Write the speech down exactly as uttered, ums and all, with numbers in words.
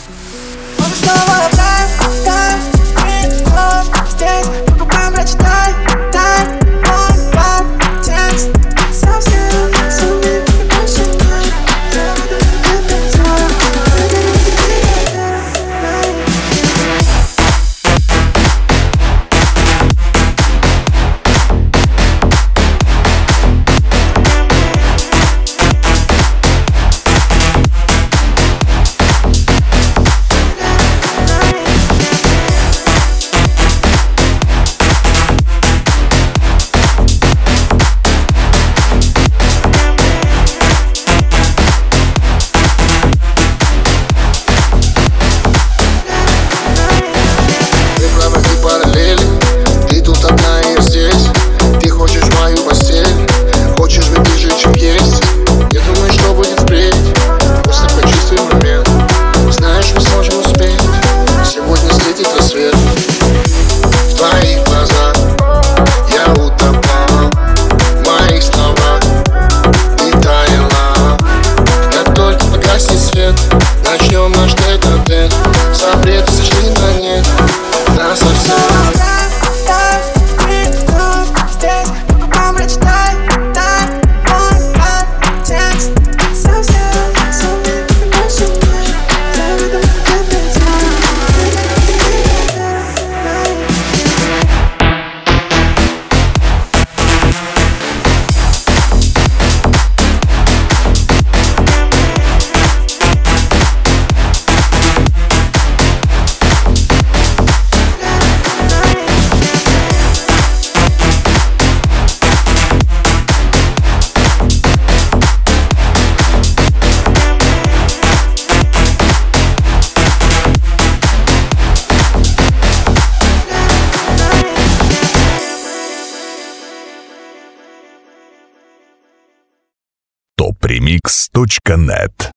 Он снова дай, дай, мне слов здесь. По губам прочитай, дай мой подтекст. Совсем сумею больше нет. Заведу тебе танцор. Начнем наш тет-а-тет. Запреты сошли на нет. Нас совсем. Дай, мне слов здесь. По губам прочитай, дай мой подтекст. Совсем сумею больше нет. Заведу тебе танцор. топ ремикс точка нет